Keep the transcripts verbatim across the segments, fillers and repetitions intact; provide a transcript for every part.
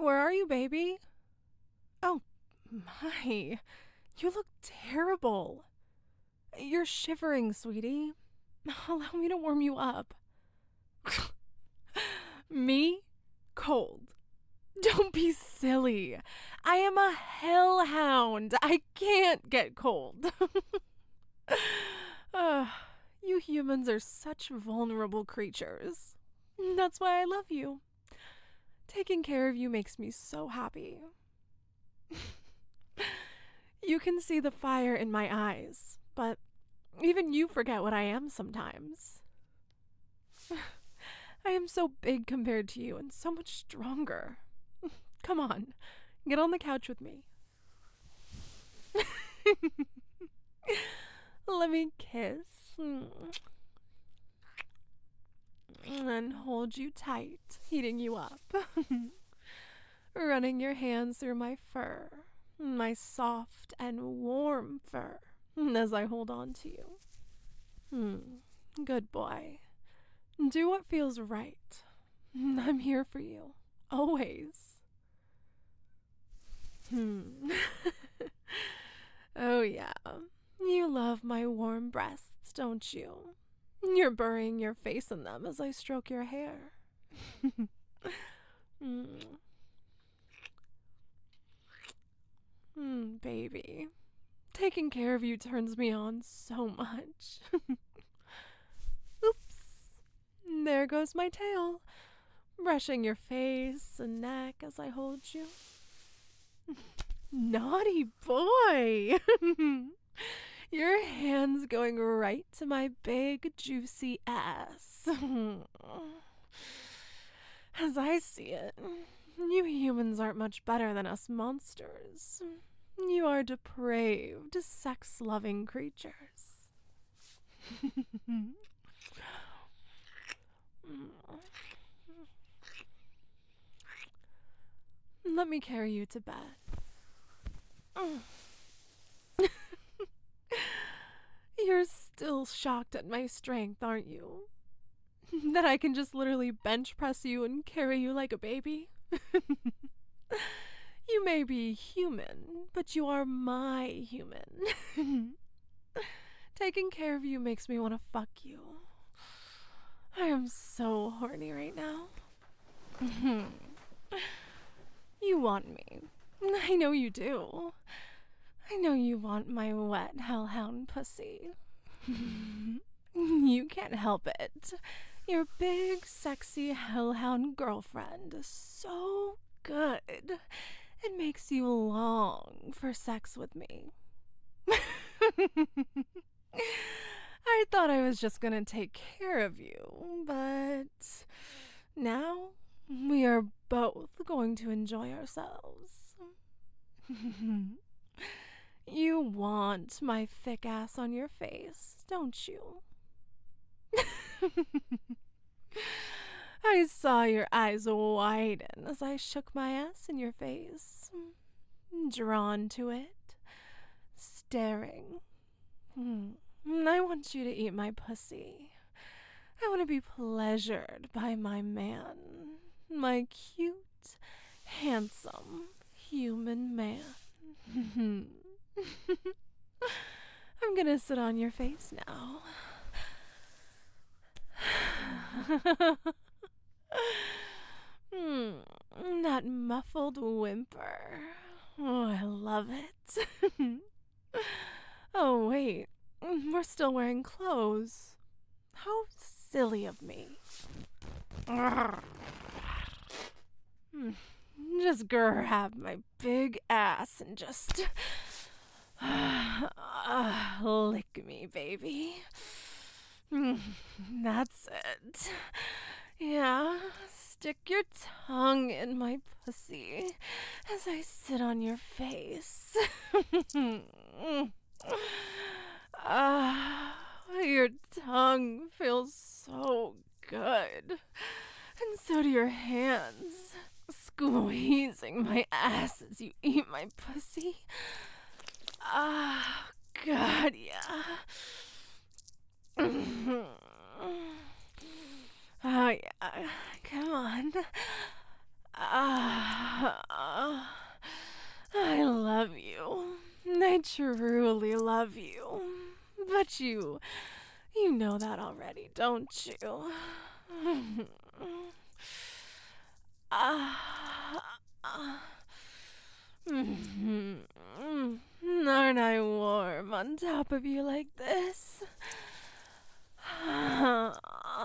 Where are you, baby? Oh, my. You look terrible. You're shivering, sweetie. Allow me to warm you up. Me? Cold. Don't be silly. I am a hellhound. I can't get cold. uh, you humans are such vulnerable creatures. That's why I love you. Taking care of you makes me so happy. You can see the fire in my eyes, but even you forget what I am sometimes. I am so big compared to you and so much stronger. Come on, get on the couch with me. Let me kiss. And hold you tight, heating you up. Running your hands through my fur, my soft and warm fur, as I hold on to you. Hmm, good boy. Do what feels right. I'm here for you, always. Hmm. Oh, yeah. You love my warm breasts, don't you? You're burying your face in them as I stroke your hair. mm. Mm, baby. Taking care of you turns me on so much. Oops. There goes my tail, brushing your face and neck as I hold you. Naughty boy! Your hands going right to my big, juicy ass. As I see it, you humans aren't much better than us monsters. You are depraved, sex-loving creatures. Let me carry you to bed. You're still shocked at my strength, aren't you? That I can just literally bench press you and carry you like a baby? You may be human, but you are my human. Taking care of you makes me want to fuck you. I am so horny right now. You want me. I know you do. I know you want my wet hellhound pussy. You can't help it. Your big, sexy hellhound girlfriend is so good. It makes you long for sex with me. I thought I was just gonna take care of you, but now we are both going to enjoy ourselves. You want my thick ass on your face, don't you? I saw your eyes widen as I shook my ass in your face, drawn to it, staring. I want you to eat my pussy. I want to be pleasured by my man, my cute, handsome, human man. I'm gonna sit on your face now. Hmm, that muffled whimper. Oh, I love it. Oh, wait. We're still wearing clothes. How silly of me. Just grab my big ass and just uh, lick me, baby. That's it. Yeah, stick your tongue in my pussy as I sit on your face. Ah, your tongue feels so good. And so do your hands, squeezing my ass as you eat my pussy. Ah, God, yeah. Oh, yeah. Come on. Ah, But you, you know that already, don't you? Ah, ah. Aren't I warm on top of you like this? My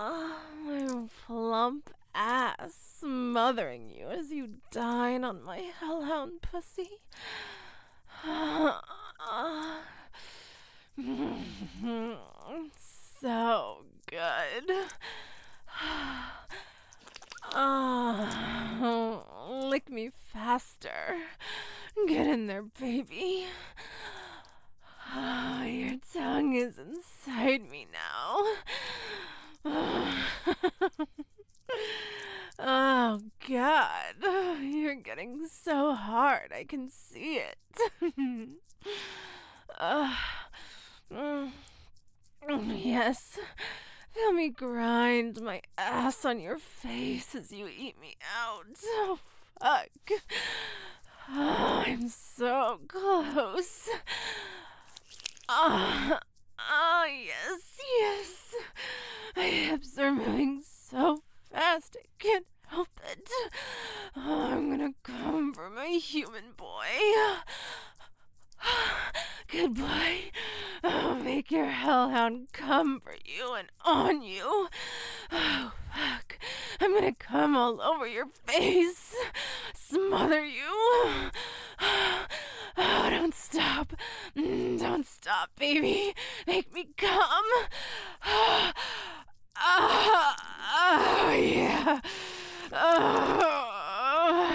plump ass smothering you as you dine on my hellhound pussy. So good. Oh, lick me faster. Get in there, baby. Oh, your tongue is inside me now. Oh, God. You're getting so hard. I can see it. uh, mm, yes. Feel me grind my ass on your face as you eat me out. Oh, fuck. Oh, I'm so close. Ah, oh, oh, yes, yes. My hips are moving so fast I can't help it. Oh, I'm gonna come for my human boy. Good boy. Oh, make your hellhound come for you and on you. Oh, fuck. I'm gonna come all over your face. Smother you. Oh, don't stop. Don't stop, baby. Make me come. Oh, oh, oh yeah. Oh.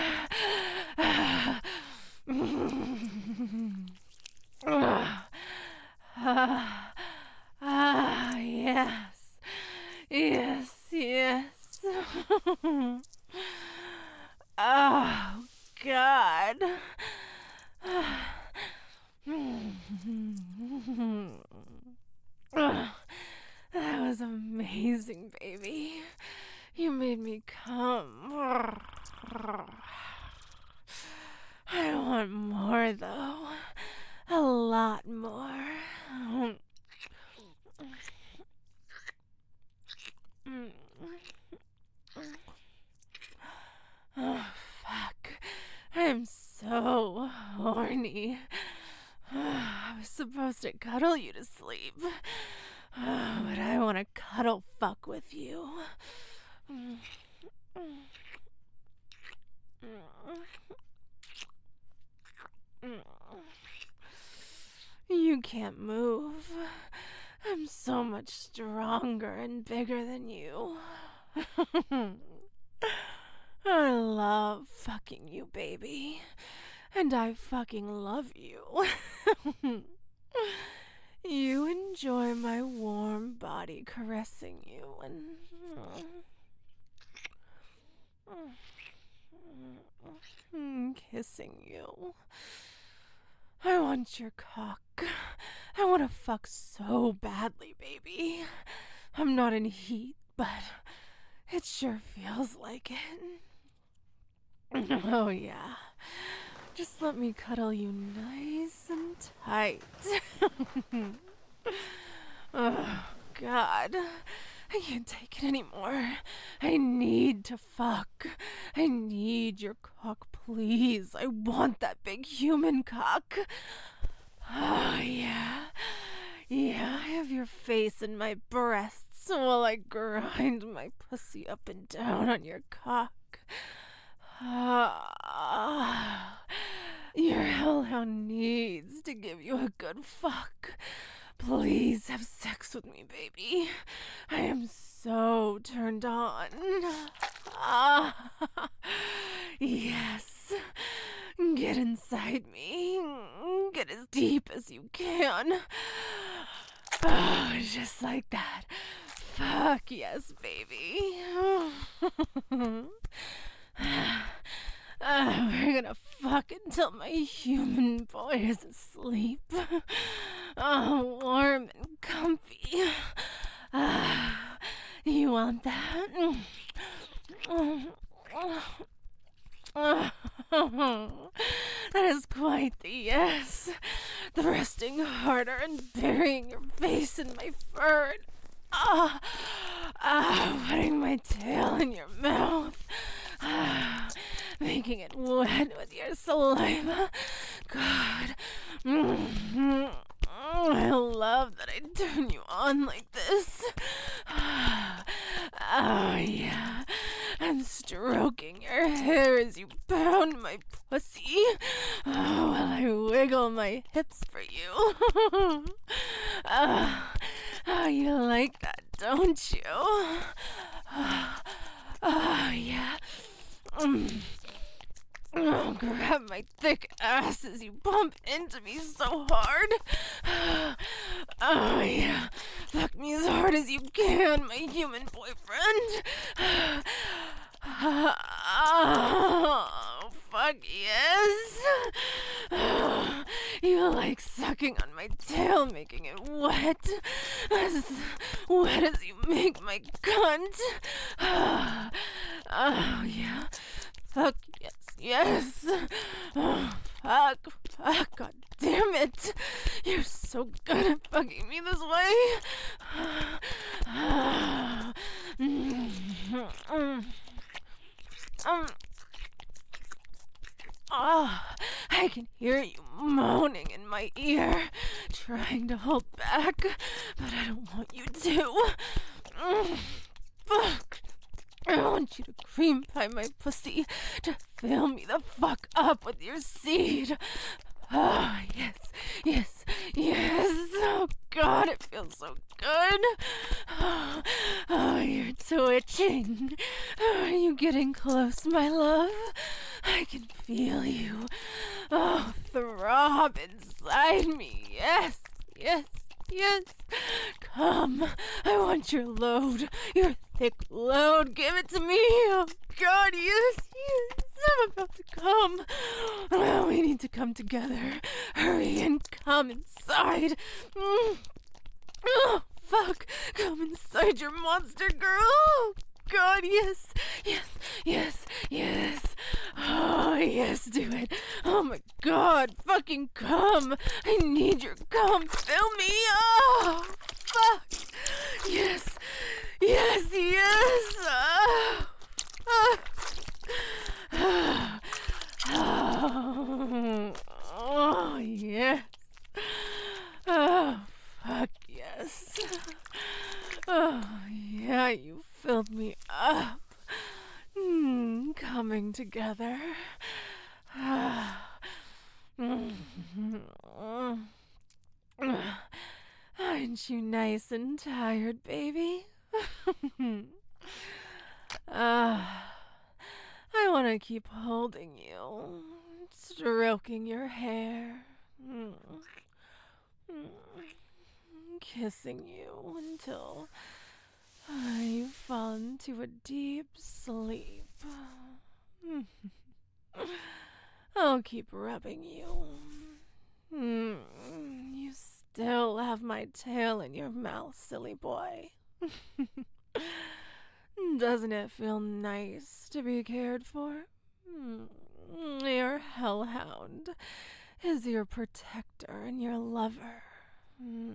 Ah, ah, ah, yes, yes, yes. Oh, God. That was amazing, baby. You made me come. I want more, though. A lot more. Oh, fuck. I'm so horny. I was supposed to cuddle you to sleep. But I want to cuddle fuck with you. You can't move. I'm so much stronger and bigger than you. I love fucking you, baby. And I fucking love you. You enjoy my warm body caressing you and kissing you. I want your cock. I want to fuck so badly, baby. I'm not in heat, but it sure feels like it. Oh, yeah. Just let me cuddle you nice and tight. Oh, God. I can't take it anymore. I need to fuck. I need your cock, please. I want that big human cock. Oh, yeah. Yeah, I have your face in my breasts while I grind my pussy up and down on your cock. Ah, your hellhound needs to give you a good fuck. Please have sex with me, baby. I am so turned on. Ah, yes. Get inside me. Get as deep as you can. Oh, just like that. Fuck yes, baby. Uh, we're gonna fuck until my human boy is asleep. Oh, warm and comfy. Uh, you want that? That is quite the yes. thrusting harder and burying your face in my fur. And, ah, ah, putting my tail in your mouth. Ah, making it wet with your saliva. God. Mm-hmm. I love that I turn you on like this. Oh, yeah. And stroking your hair as you pound my pussy. Oh, while I wiggle my hips for you. Oh, oh, you like that, don't you? Oh, oh yeah. Mm. Oh, grab my thick ass as you bump into me so hard. Oh, yeah. Fuck me as hard as you can, my human boyfriend. Oh, fuck yes. Oh, you like sucking on my tail, making it wet. As wet as you make my cunt. Oh, yeah. Fuck yes, yes. Oh, fuck, fuck, god damn it. You're so good at fucking me this way. um, oh, I can hear you moaning in my ear, trying to hold back, but I don't want you to. Fuck. I want you to cream pie my pussy, to fill me the fuck up with your seed. Oh, yes, yes, yes. Oh, God, it feels so good. Oh, oh you're twitching. Are you getting close, my love? I can feel you. Oh, throb inside me. Yes, yes. Yes, come. I want your load, your thick load. Give it to me. Oh, God, yes, yes. I'm about to come. Well, we need to come together. Hurry and come inside. Mm. Oh, fuck. Come inside, your monster girl. Oh, God, yes, yes, yes, yes. Oh, yes, do it. Oh, my God, fucking come. I need your cum. Fill me. Oh, fuck. Yes, yes, yes. Oh, oh. Oh, oh, yes. Oh, fuck yes. Oh, yeah, you filled me up. Mm, coming together. Aren't you nice and tired, baby? uh, I want to keep holding you, stroking your hair, mm, mm, kissing you until uh, you fall into a deep sleep. I'll keep rubbing you. Mm, you still have my tail in your mouth, silly boy. Doesn't it feel nice to be cared for? Mm, your hellhound is your protector and your lover. Mm.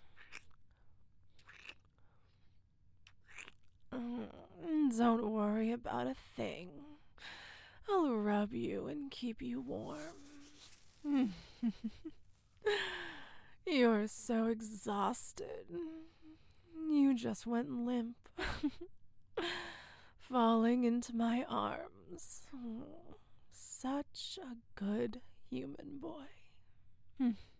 Mm, don't worry about a thing. I'll rub you and keep you warm. You're so exhausted. You just went limp. Falling into my arms. Such a good human boy.